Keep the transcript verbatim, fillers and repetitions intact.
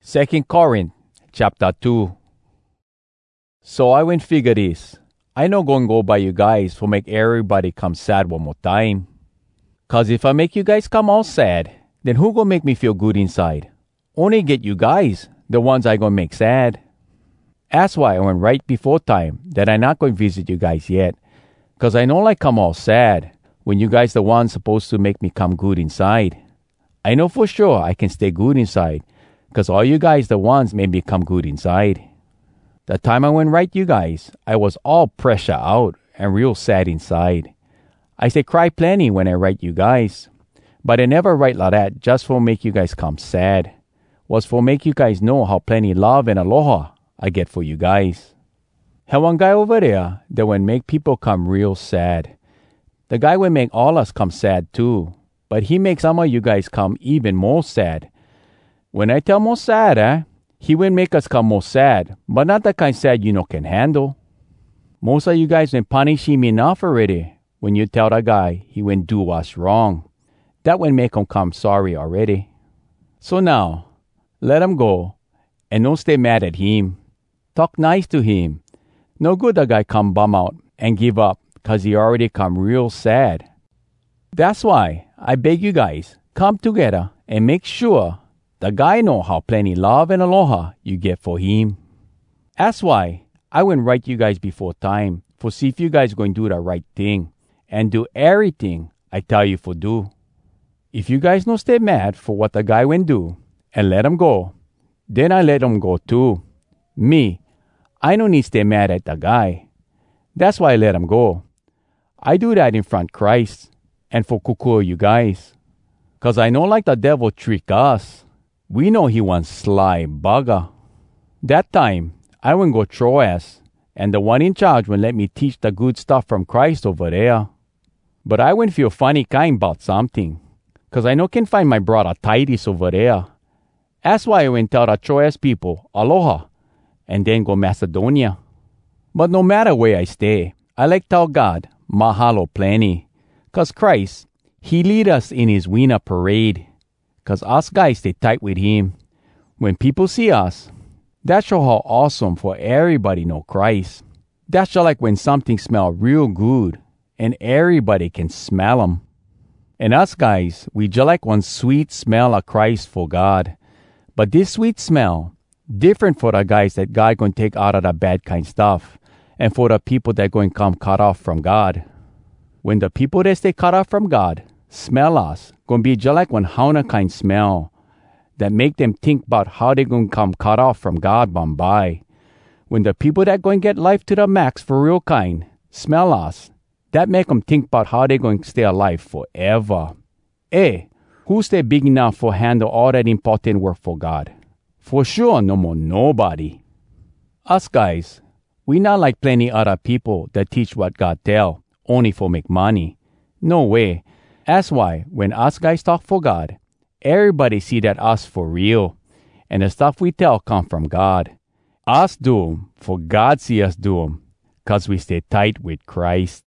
Second Corinthians chapter two. So I went figure this. I no gonna go by you guys for make everybody come sad one more time. Cause if I make you guys come all sad, then who gonna make me feel good inside? Only get you guys, the ones I gonna make sad. That's why I went right before time that I not going to visit you guys yet. Cause I know like come all sad when you guys the ones supposed to make me come good inside. I know for sure I can stay good inside. Cause all you guys the ones made me come good inside. The time I went right you guys, I was all pressure out and real sad inside. I say cry plenty when I write you guys. But I never write like that just for make you guys come sad. Was for make you guys know how plenty love and aloha I get for you guys. Have one guy over there that would make people come real sad. The guy would make all us come sad too. But he makes some of you guys come even more sad. When I tell more sad, eh? He will make us come more sad, but not the kind sad you know can handle. Most of you guys been punish him enough already when you tell the guy he wouldn't do us wrong. That would make him come sorry already. So now, let him go, and don't stay mad at him. Talk nice to him. No good the guy come bum out and give up, cause he already come real sad. That's why I beg you guys, come together and make sure the guy know how plenty love and aloha you get for him. That's why I went write you guys before time for see if you guys going to do the right thing and do everything I tell you for do. If you guys no stay mad for what the guy went do and let him go, then I let him go too. Me, I no need stay mad at the guy. That's why I let him go. I do that in front Christ and for kukua you guys. Cause I know like the devil trick us. We know he wants sly bugger. That time, I went go Troas, and the one in charge would let me teach the good stuff from Christ over there. But I wouldn't feel funny kind about something, cause I no can find my brother Titus over there. That's why I went tell the Troas people, aloha, and then go Macedonia. But no matter where I stay, I like tell God, mahalo plenty, cause Christ, he lead us in his winter parade. Cause us guys stay tight with him. When people see us, that show how awesome for everybody know Christ. That's just like when something smell real good and everybody can smell 'em. And us guys, we just like one sweet smell of Christ for God. But this sweet smell, different for the guys that God going to take out of the bad kind stuff and for the people that going to come cut off from God. When the people that stay cut off from God smell us, gonna be just like one hauna kind smell that make them think about how they gonna come cut off from God by. When the people that going get life to the max for real kind smell us, that make them think about how they going to stay alive forever. Eh, who stay big enough for handle all that important work for God? For sure, no more nobody. Us guys, we not like plenty other people that teach what God tell, only for make money. No way. That's why when us guys talk for God, everybody see that us for real, and the stuff we tell come from God. Us do 'em for God see us do 'em, cause we stay tight with Christ.